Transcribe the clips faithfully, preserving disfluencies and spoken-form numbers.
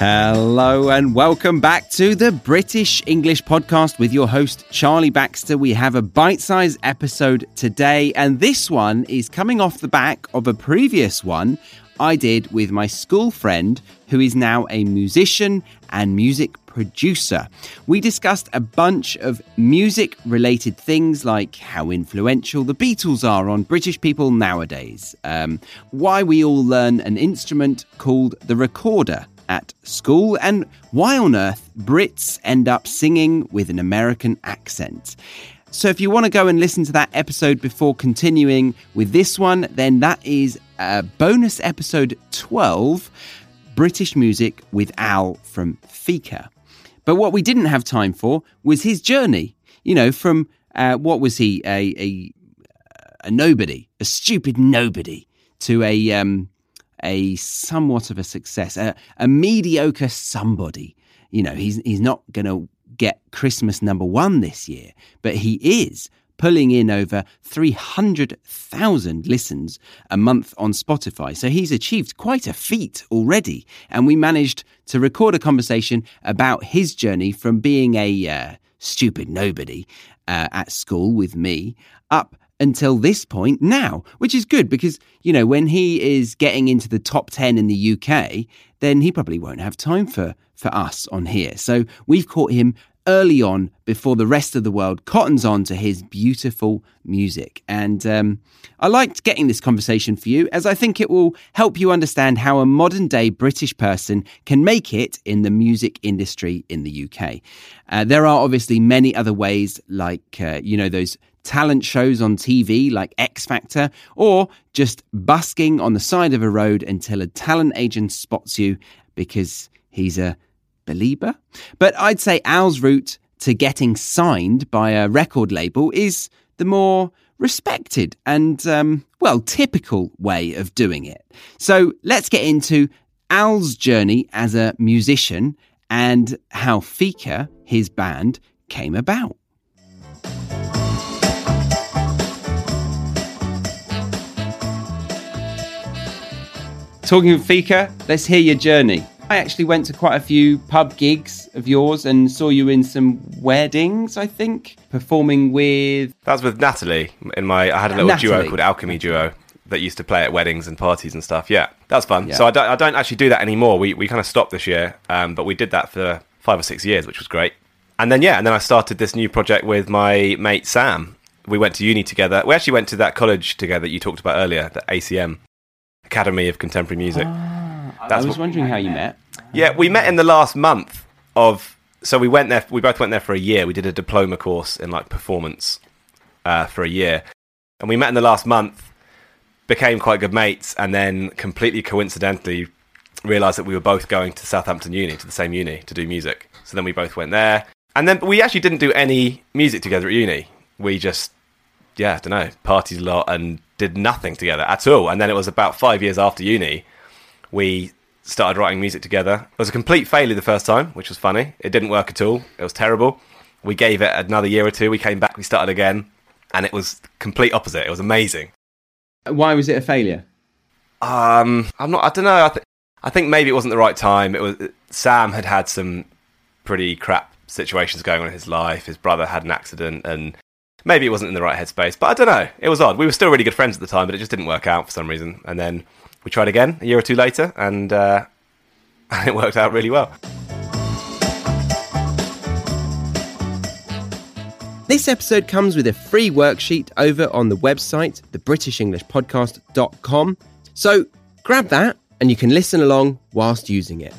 Hello and welcome back to the British English Podcast with your host, Charlie Baxter. We have a bite-sized episode today, and this one is coming off the back of a previous one I did with my school friend who is now a musician and music producer. We discussed a bunch of music-related things like how influential the Beatles are on British people nowadays, um, why we all learn an instrument called the recorder at school, and why on earth Brits end up singing with an American accent. So if you want to go and listen to that episode before continuing with this one, then that is uh, bonus episode twelve, British Music with Al from Fika. But what we didn't have time for was his journey, you know, from, uh, what was he, a, a, a nobody, a stupid nobody, to a... Um, a somewhat of a success, a, a mediocre somebody. You know, he's he's not going to get Christmas number one this year, but he is pulling in over three hundred thousand listens a month on Spotify. So he's achieved quite a feat already. And we managed to record a conversation about his journey from being a uh, stupid nobody uh, at school with me up until this point now, which is good because, you know, when he is getting into the top ten in the U K, then he probably won't have time for, for us on here. So we've caught him early on before the rest of the world cottons on to his beautiful music. And um, I liked getting this conversation for you as I think it will help you understand how a modern day British person can make it in the music industry in the U K. Uh, there are obviously many other ways like, uh, you know, those talent shows on T V like X Factor, or just busking on the side of a road until a talent agent spots you because he's a believer. But I'd say Al's route to getting signed by a record label is the more respected and, um, well, typical way of doing it. So let's get into Al's journey as a musician and how Fika, his band, came about. Talking of Fika, let's hear your journey. I actually went to quite a few pub gigs of yours and saw you in some weddings, I think, performing with... That was with Natalie. In my, I had a little Natalie. duo called Alchemy Duo that used to play at weddings and parties and stuff. Yeah, that was fun. Yeah. So I don't, I don't actually do that anymore. We we kind of stopped this year, um, but we did that for five or six years, which was great. And then, yeah, and then I started this new project with my mate Sam. We went to uni together. We actually went to that college together that you talked about earlier, the A C M, Academy of Contemporary Music. Ah, That's I was what, wondering how you met. Yeah, we met in the last month of... So we went there, we both went there for a year. We did a diploma course in like performance uh, for a year. And we met in the last month, became quite good mates, and then completely coincidentally realised that we were both going to Southampton Uni, to the same uni, to do music. So then we both went there. And then we actually didn't do any music together at uni. We just, yeah, I don't know, partied a lot and did nothing together at all. And then it was about five years after uni, we started writing music together. It was a complete failure the first time, which was funny. It didn't work at all. It was terrible. We gave it another year or two. We came back, we started again, and it was complete opposite. It was amazing. Why was it a failure? Um, I'm not. I don't know. I, th- I think maybe it wasn't the right time. It was Sam had had some pretty crap situations going on in his life. His brother had an accident, and maybe it wasn't in the right headspace. But I don't know. It was odd. We were still really good friends at the time, but it just didn't work out for some reason. And then we tried again a year or two later, and uh, and it worked out really well. This episode comes with a free worksheet over on the website, the british english podcast dot com. So grab that and you can listen along whilst using it.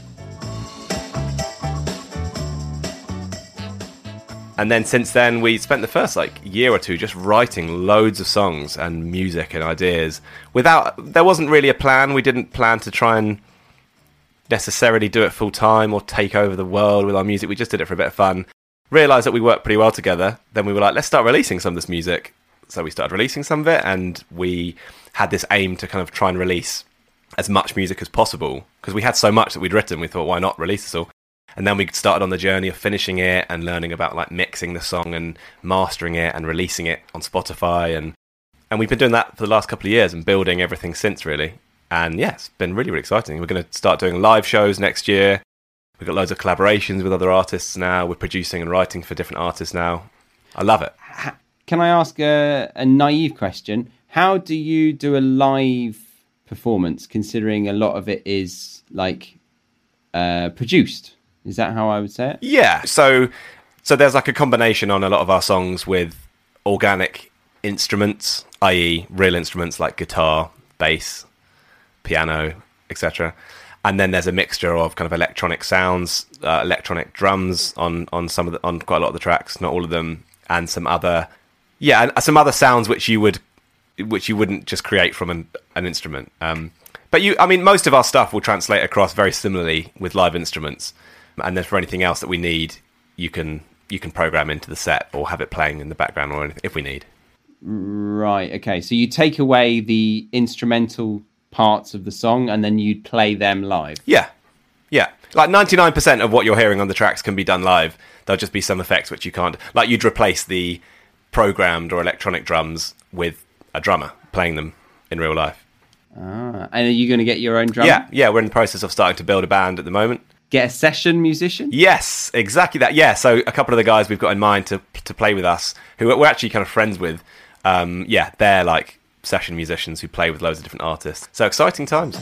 And then since then, we spent the first like year or two just writing loads of songs and music and ideas. Without, there wasn't really a plan. We didn't plan to try and necessarily do it full time or take over the world with our music. We just did it for a bit of fun. Realised that we worked pretty well together. Then we were like, let's start releasing some of this music. So we started releasing some of it, and we had this aim to kind of try and release as much music as possible because we had so much that we'd written. We thought, why not release this all? And then we started on the journey of finishing it and learning about like mixing the song and mastering it and releasing it on Spotify. And, and we've been doing that for the last couple of years and building everything since, really. And yeah, it's been really, really exciting. We're going to start doing live shows next year. We've got loads of collaborations with other artists now. We're producing and writing for different artists now. I love it. Can I ask a, a naive question? How do you do a live performance, considering a lot of it is like uh, produced? Is that how I would say it? Yeah. So, so there's like a combination on a lot of our songs with organic instruments, that is, real instruments like guitar, bass, piano, et cetera. And then there's a mixture of kind of electronic sounds, uh, electronic drums on on some of the, on quite a lot of the tracks, not all of them, and some other, yeah, and some other sounds which you would, which you wouldn't just create from an, an instrument. Um, but you, I mean, most of our stuff will translate across very similarly with live instruments, and then for anything else that we need, you can you can program into the set or have it playing in the background or anything if we need. Right. Okay. So you take away the instrumental parts of the song and then you'd play them live. Yeah. Yeah. Like ninety-nine percent of what you're hearing on the tracks can be done live. There'll just be some effects which you can't. Like you'd replace the programmed or electronic drums with a drummer playing them in real life. Ah, and are you going to get your own drummer? Yeah. Yeah. We're in the process of starting to build a band at the moment. Get a session musician? Yes, exactly that. Yeah. So a couple of the guys we've got in mind to to play with us, who we're actually kind of friends with, um, yeah, they're like session musicians who play with loads of different artists. So exciting times.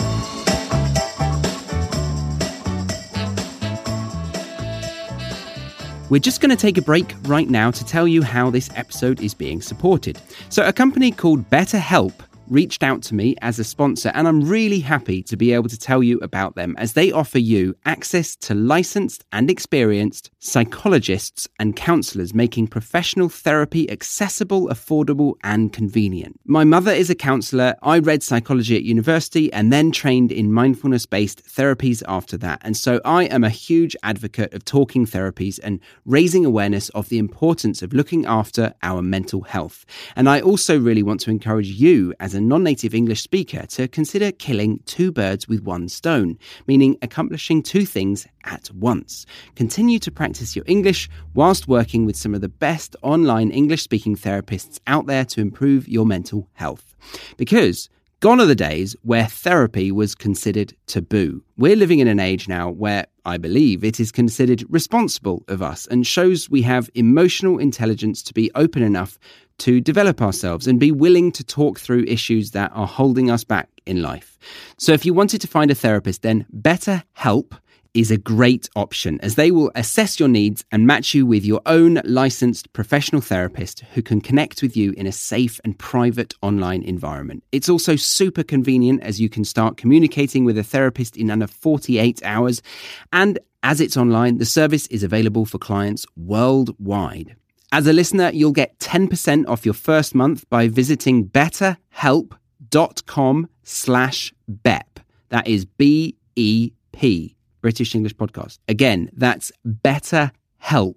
We're just going to take a break right now to tell you how this episode is being supported. So a company called BetterHelp reached out to me as a sponsor, and I'm really happy to be able to tell you about them as they offer you access to licensed and experienced psychologists and counsellors, making professional therapy accessible, affordable and convenient. My mother is a counsellor. I read psychology at university and then trained in mindfulness-based therapies after that. And so I am a huge advocate of talking therapies and raising awareness of the importance of looking after our mental health. And I also really want to encourage you as a non-native English speaker to consider killing two birds with one stone, meaning accomplishing two things at once. Continue to practice your English whilst working with some of the best online English-speaking therapists out there to improve your mental health. Because gone are the days where therapy was considered taboo. We're living in an age now where I believe it is considered responsible of us and shows we have emotional intelligence to be open enough to develop ourselves and be willing to talk through issues that are holding us back in life. So if you wanted to find a therapist, then BetterHelp is a great option, as they will assess your needs and match you with your own licensed professional therapist who can connect with you in a safe and private online environment. It's also super convenient, as you can start communicating with a therapist in under forty-eight hours. And as it's online, the service is available for clients worldwide. As a listener, you'll get ten percent off your first month by visiting betterhelp.com slash BEP. That is B E P, British English Podcast. Again, that's betterhelp,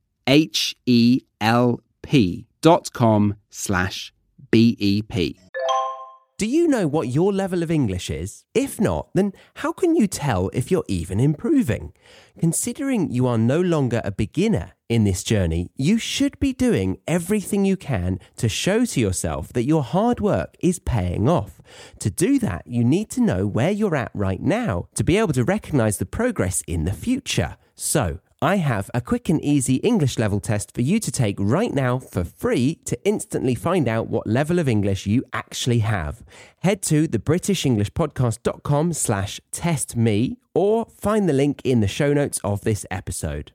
H E L P dot com slash B E P. Do you know what your level of English is? If not, then how can you tell if you're even improving? Considering you are no longer a beginner in this journey, you should be doing everything you can to show to yourself that your hard work is paying off. To do that, you need to know where you're at right now to be able to recognize the progress in the future. So, I have a quick and easy English level test for you to take right now for free to instantly find out what level of English you actually have. Head to thebritishenglishpodcast.com slash test me or find the link in the show notes of this episode.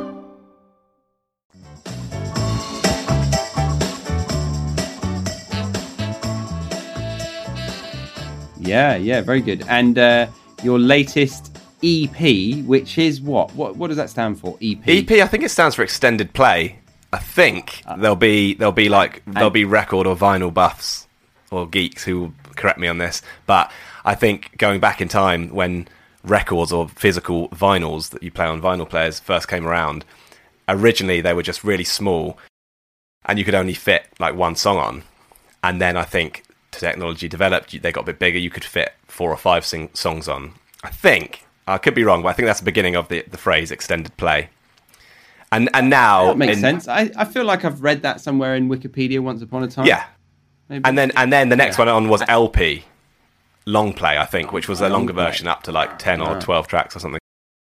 Yeah, yeah, very good. And uh, your latest E P, which is what? What what does that stand for? E P. E P, I think it stands for extended play. I think uh, there'll be there'll be like there'll be record or vinyl buffs or geeks who will correct me on this, but I think going back in time when records or physical vinyls that you play on vinyl players first came around, originally they were just really small and you could only fit like one song on, and then I think technology developed, they got a bit bigger, you could fit four or five sing- songs on. I think I could be wrong, but I think that's the beginning of the, the phrase extended play. And and now that makes in, sense. I, I feel like I've read that somewhere in Wikipedia once upon a time. Yeah. Maybe. And then and then the next yeah. one on was L P, long play, I think, which was a long longer play. version up to like ten or twelve tracks or something.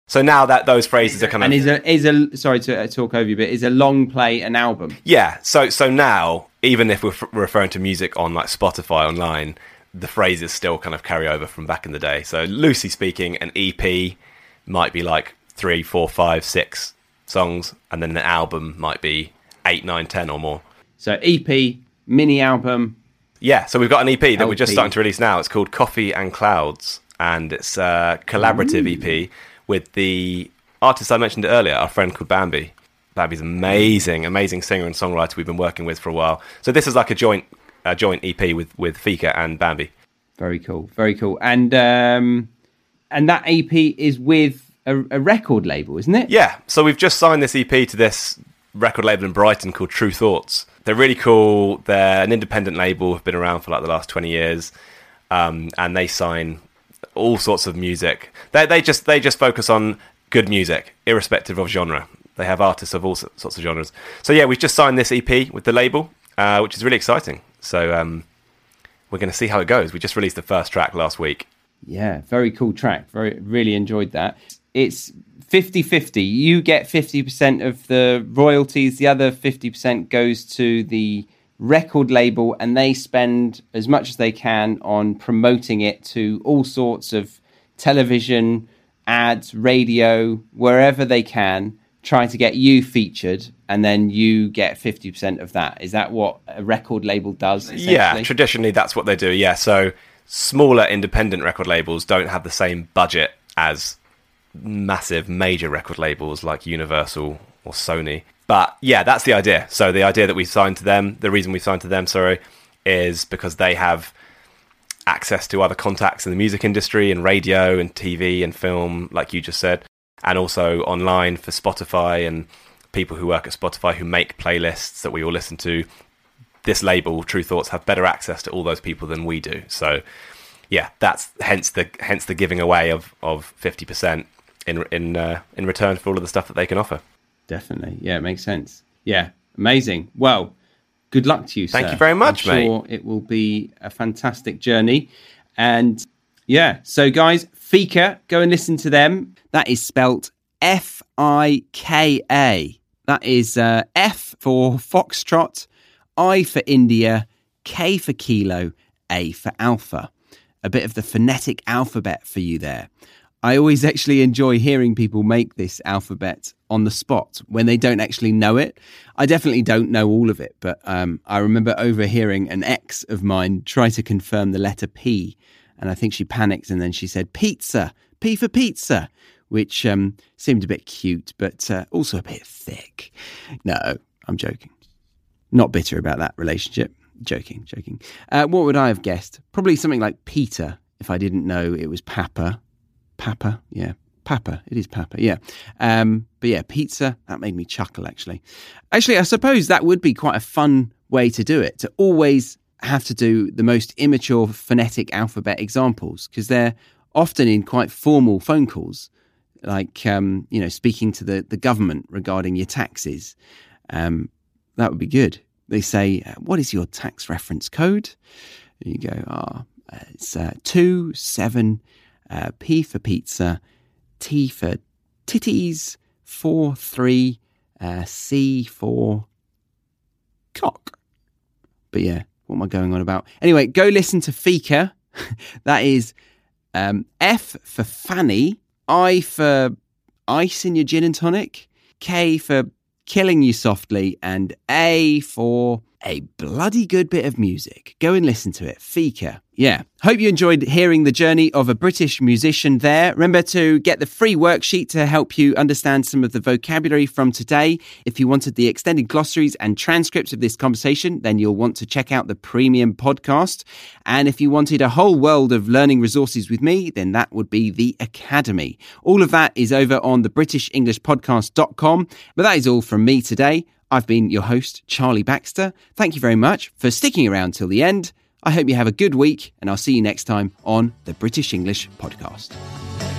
So now that those phrases are kind and of... is a, is a, sorry to talk over you, but is a long play an album? Yeah, so so now, even if we're f- referring to music on like Spotify online, the phrases still kind of carry over from back in the day. So loosely speaking, an E P might be like three, four, five, six songs, and then an album might be eight, nine, ten or more. So E P, mini album. Yeah, so we've got an E P that L P. we're just starting to release now. It's called Coffee and Clouds, and it's a collaborative Ooh. E P with the artist I mentioned earlier, our friend called Bambi. Bambi's amazing, amazing singer and songwriter we've been working with for a while. So this is like a joint a joint E P with, with Fika and Bambi. Very cool, very cool. And um, and that E P is with a, a record label, isn't it? Yeah, so we've just signed this E P to this record label in Brighton called True Thoughts. They're really cool. They're an independent label, have been around for like the last twenty years, um, and they sign all sorts of music. They they just they just focus on good music, irrespective of genre. They have artists of all sorts of genres. So yeah, we've just signed this E P with the label, uh, which is really exciting. So um, we're going to see how it goes. We just released the first track last week. Yeah, very cool track. Very really enjoyed that. It's fifty-fifty. You get fifty percent of the royalties. The other fifty percent goes to the record label, and they spend as much as they can on promoting it to all sorts of television, ads, radio, wherever they can, trying to get you featured, and then you get fifty percent of that. Is that what a record label does, essentially? Yeah, traditionally that's what they do, yeah. So smaller independent record labels don't have the same budget as massive major record labels like Universal or Sony. But yeah, that's the idea. So the idea that we signed to them, the reason we signed to them, sorry, is because they have access to other contacts in the music industry and radio and T V and film, like you just said, and also online for Spotify and people who work at Spotify who make playlists that we all listen to. This label, True Thoughts, have better access to all those people than we do. So yeah, that's hence the hence the giving away of of fifty percent in in uh, in return for all of the stuff that they can offer. Definitely. Yeah, it makes sense. Yeah, amazing. Well, good luck to you, sir. Thank you very much, I'm mate. sure it will be a fantastic journey. And yeah, so guys, Fika, go and listen to them. That is spelt F I K A. That is uh, F for Foxtrot, I for India, K for Kilo, A for Alpha. A bit of the phonetic alphabet for you there. I always actually enjoy hearing people make this alphabet on the spot when they don't actually know it. I definitely don't know all of it, but um, I remember overhearing an ex of mine try to confirm the letter P, and I think she panicked and then she said pizza, P for pizza, which um, seemed a bit cute, but uh, also a bit thick. No, I'm joking. Not bitter about that relationship. Joking, joking. Uh, what would I have guessed? Probably something like Peter, if I didn't know it was Papa. Papa, yeah. Papa, it is Papa, yeah. Um, but yeah, pizza, that made me chuckle, actually. Actually, I suppose that would be quite a fun way to do it, to always have to do the most immature phonetic alphabet examples, because they're often in quite formal phone calls, like, um, you know, speaking to the, the government regarding your taxes. Um, that would be good. They say, what is your tax reference code? And you go, ah, oh, it's uh, two, seven, uh, P for pizza, T for titties, four, three, uh, C for cock. But yeah, what am I going on about? Anyway, go listen to Fika. That is um, F for Fanny, I for ice in your gin and tonic, K for killing you softly, and A for a bloody good bit of music. Go and listen to it. Fika. Yeah. Hope you enjoyed hearing the journey of a British musician there. Remember to get the free worksheet to help you understand some of the vocabulary from today. If you wanted the extended glossaries and transcripts of this conversation, then you'll want to check out the premium podcast. And if you wanted a whole world of learning resources with me, then that would be the Academy. All of that is over on the british english podcast dot com. But that is all from me today. I've been your host, Charlie Baxter. Thank you very much for sticking around till the end. I hope you have a good week, and I'll see you next time on the British English Podcast.